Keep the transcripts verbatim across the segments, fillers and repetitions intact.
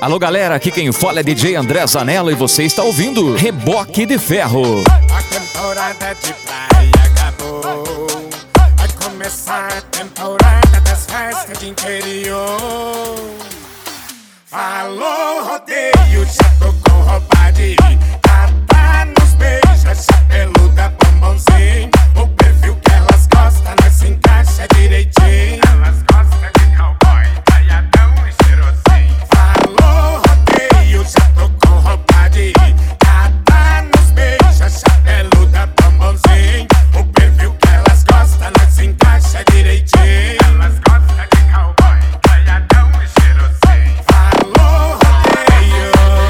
Alô galera, aqui quem fala é D J André Zanella e você está ouvindo Reboque de Ferro. A temporada de praia acabou, vai começar a temporada das festas de interior. Falou rodeio, já tocou roupa de cata nos beijos, chapeluda, bombonzinho. O perfil que elas gostam, nós se encaixa direitinho. Elas gostam de cowboy, caiadão e cheirosinho. Falou rodeio, já tocou roupa de cata nos beijos, chapeluda, bombonzinho. O perfil que elas gostam, nós se encaixa direitinho. Elas gostam de cowboy, caiadão e cheirosinho. Falou rodeio.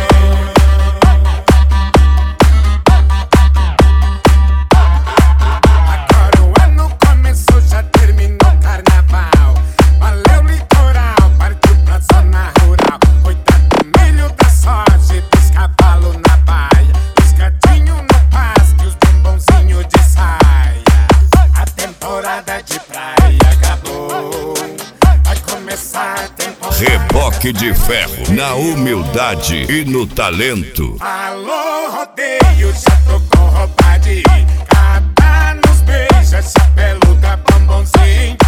Agora o ano começou, já terminou o carnaval. Valeu litoral, partiu pra zona rural. Cuidado do milho da soja e dos cavalos na baia. Os gatinhos no pasto e os bombonzinhos de saia. A temporada de praia acabou, vai começar a temporada. Reboque de Ferro, na humildade e no talento. Alô, rodeio, já tocou roupa de cata nos beijos, chapeluda, bombonzinho.